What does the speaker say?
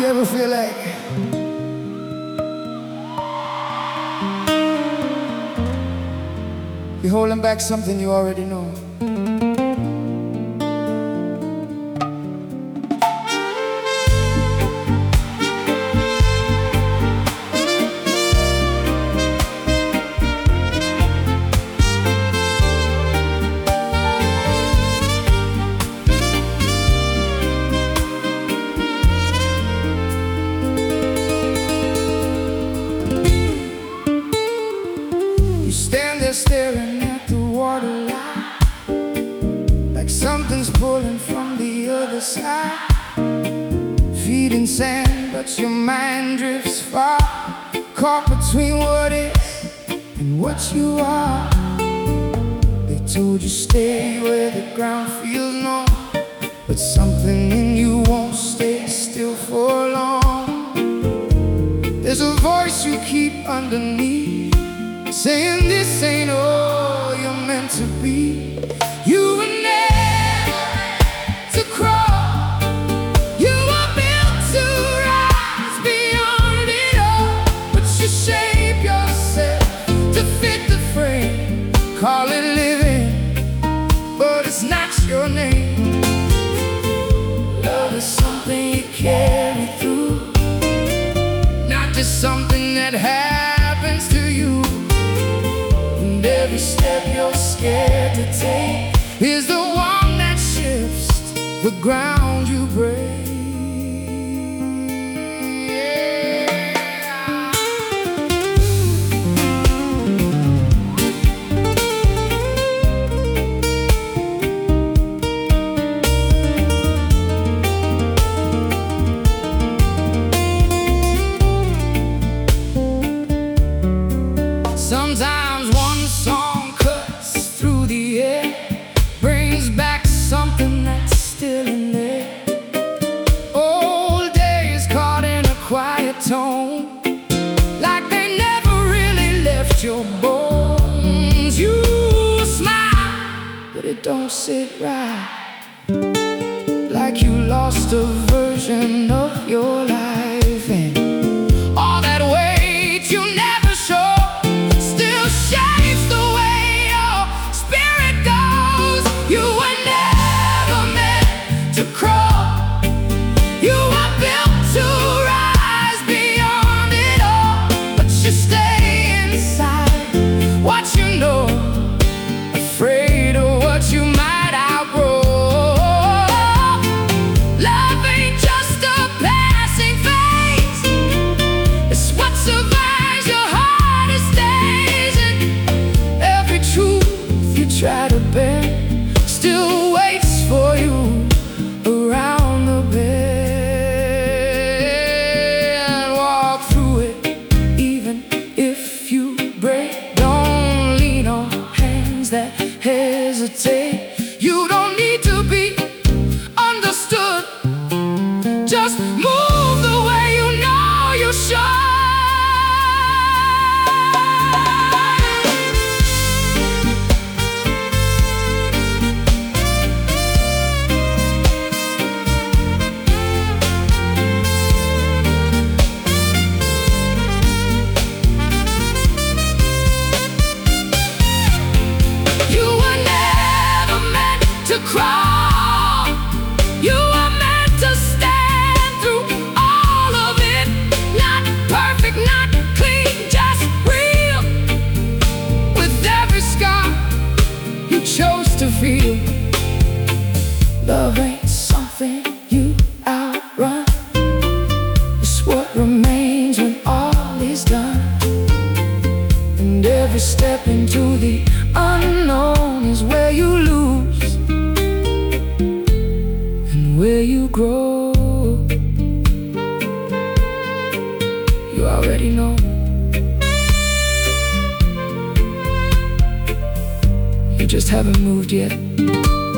You ever feel like you're holding back something you already know? Stand there staring at the waterline, like something's pulling from the other side. Feet in sand, but your mind drifts far, caught between what is and what you are. They told you stay where the ground feels numb, but something in you won't stay still for long. There's a voice you keep underneath, saying this ain't all you're meant to be. You were never meant to crawl. You were built to rise beyond it all. But you shape yourself to fit the frame. Call it living, but it's not your name. Love is something you carry through, not just something that happens to you. Every step you're scared to take is the one that shifts the ground you break. Sometimes one song cuts through the air, brings back something that's still in there. Old days caught in a quiet tone, like they never really left your bones. You smile, but it don't sit right, like you lost a version of your life. And all that weight you never show still shapes the way your spirit goes. You were never meant to crawl. You were built to rise beyond it all. But you stay inside what you know, afraid of what you might outgrow. Love ain't just a passing phase, it's what survives your hardest days. And every truth you try to bend still waits for you around the bend. Walk through it even if you break. Don't lean on hands that hesitate. You don't need to be understood, just move the way you know you should. You were never meant to crawl. You were meant to stand through all of it. Not perfect, not clean, just real. With every scar you chose to feel. Love ain't something you outrun, it's what remains when all is done. And every step into the unknown is where you lose and where you grow. You already know. You just haven't moved yet.